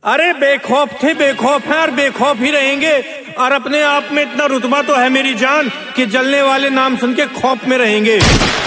अरे बेखौफ थे, बेखौफ हैं और बेखौफ ही रहेंगे। और अपने आप में इतना रुतबा तो है मेरी जान कि जलने वाले नाम सुन के खौफ में रहेंगे।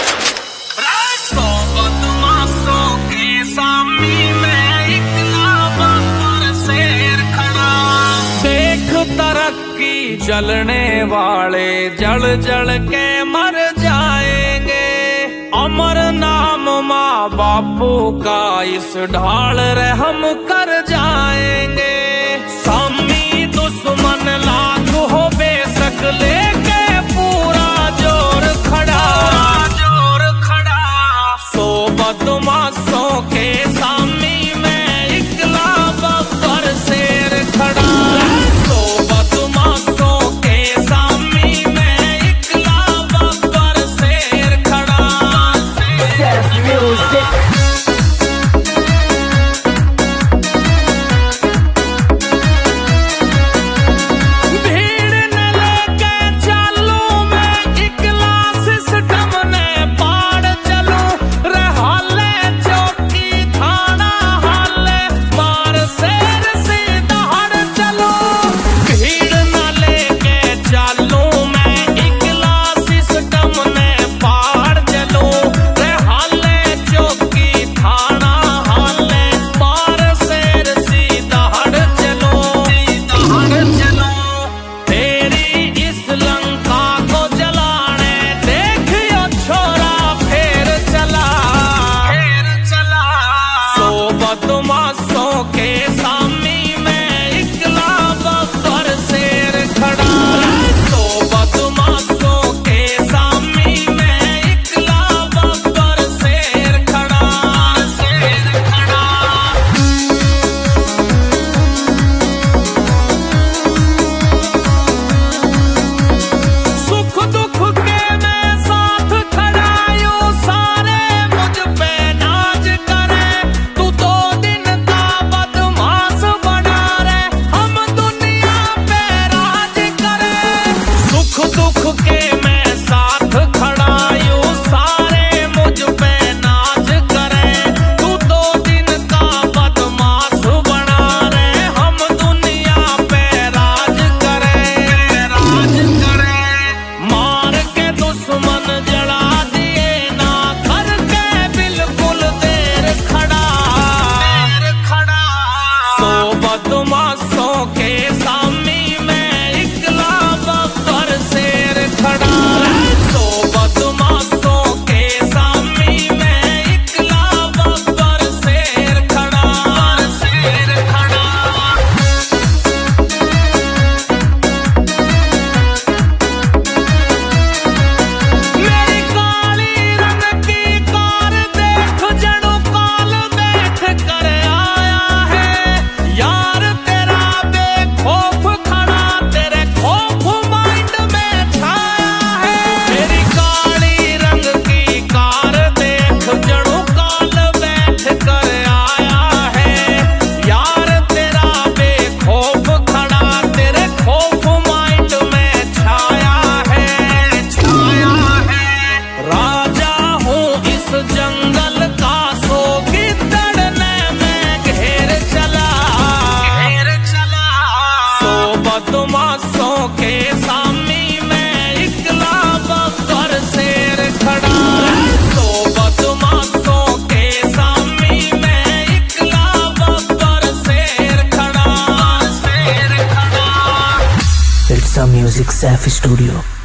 देख तरक्की जलने वाले जल जल के मर जाएंगे। अमर नाम माँ बापू का इस ढाल रहम कर जाएंगे। सामी दुश्मन लाख हो बेशक लेके पूरा जोर खड़ा, जोर खड़ा। सो बदमाशों के सामी में इकला बब्बर शेर खड़ा। सो बदमाशों के सामी में इकला बब्बर शेर खड़ा। बदमाशों के सामी में इकला बब्बर शेर खड़ा। सो बदमाशों के सामी में इकला बब्बर शेर खड़ा, शेर खड़ा। It's a music Safi Studio.